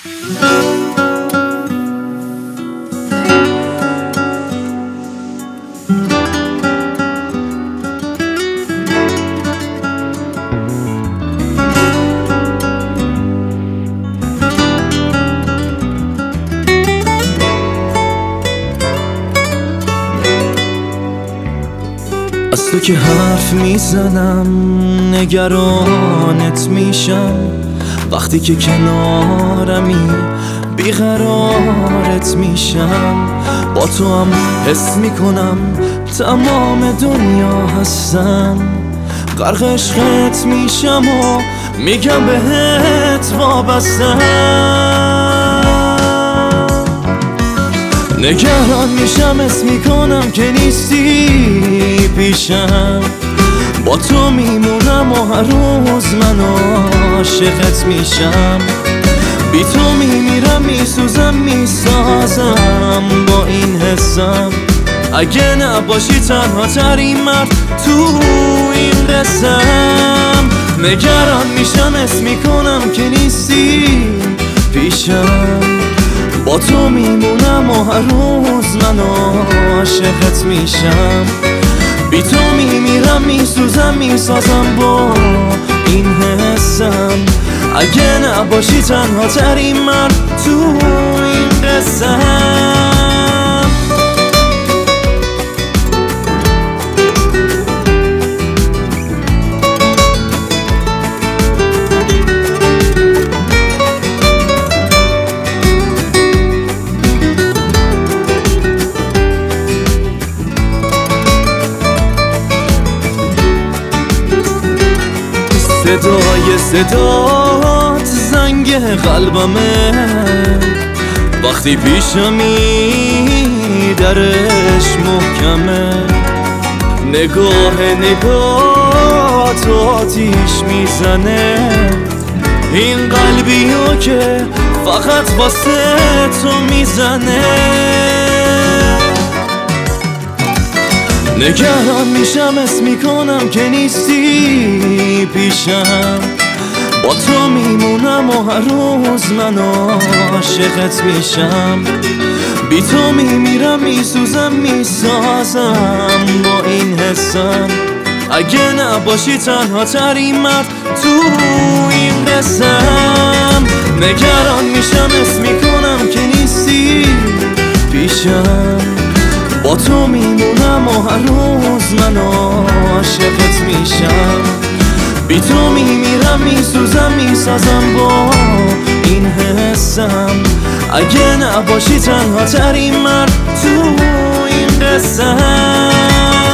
از تو که حرف میزنم نگرانت میشم، وقتی که کنارمی بیقرارت میشم. با تو هم حس میکنم تمام دنیا هستم، غرق عشقت میشم و میگم بهت وابستم. نگران میشم حس میکنم که نیستی پیشم، با تو میمونم و هر روز من عاشقت میشم. بی تو میمیرم میسوزم میسازم با این حسم، اگه نباشی تنها ترین مرد تو این قسم. نگران میشم حس میکنم که نیستی پیشم، با تو میمونم و هر روز من عاشقت میشم. بی تو میمیرم میسوزم میسازم با این حسم، اگه نباشی تنها ترین مرد تو این قسم. صدای صدات زنگ قلبمه، وقتی پیشمی درش محکمه. نگاه تو آتیش میزنه، این قلبیو که فقط واسه تو میزنه. نگران میشم حس میکنم که نیستی پیشم، با تو میمونم و هر روز من عاشقت میشم. بی تو میمیرم میسوزم میسازم با این حسم، اگه نباشی تنها ترین مرد تو این قسم. نگران میشم حس میکنم که نیستی پیشم، با تو میمونم و هر روز من عاشقت میشم. بی تو میمیرم میسوزم میسازم با این حسم، اگه نباشی تنها ترین مرد تو این قسم.